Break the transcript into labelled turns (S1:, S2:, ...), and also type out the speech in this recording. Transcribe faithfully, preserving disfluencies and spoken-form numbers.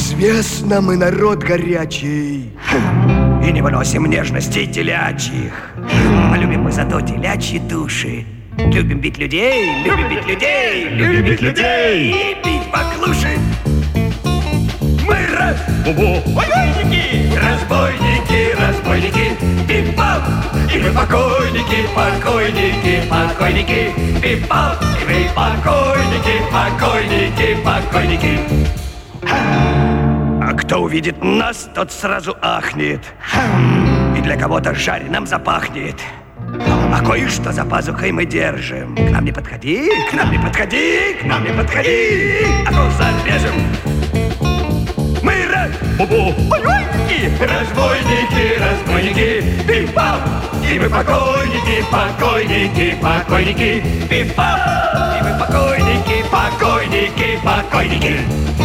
S1: известно, мы народ горячий.
S2: И не выносим нежностей телячьих. А любим мы зато телячьи души. Любим бить людей, любим бить людей, любим бить людей и бить баклуши. Мы разбойники, разбойники, разбойники, пип-пап, и мы покойники, покойники, покойники, пип-пап, и мы покойники, покойники, покойники. А кто увидит нас, тот сразу ахнет, и для кого-то жареным запахнет. А кое-что за пазухой мы держим. К нам не подходи, к нам не подходи, к нам не подходи, а то зарежем. Мы разбойники, разбойники, разбойники, пип-пап, и мы покойники, покойники, покойники, пип-пап, и мы покойники, покойники, покойники.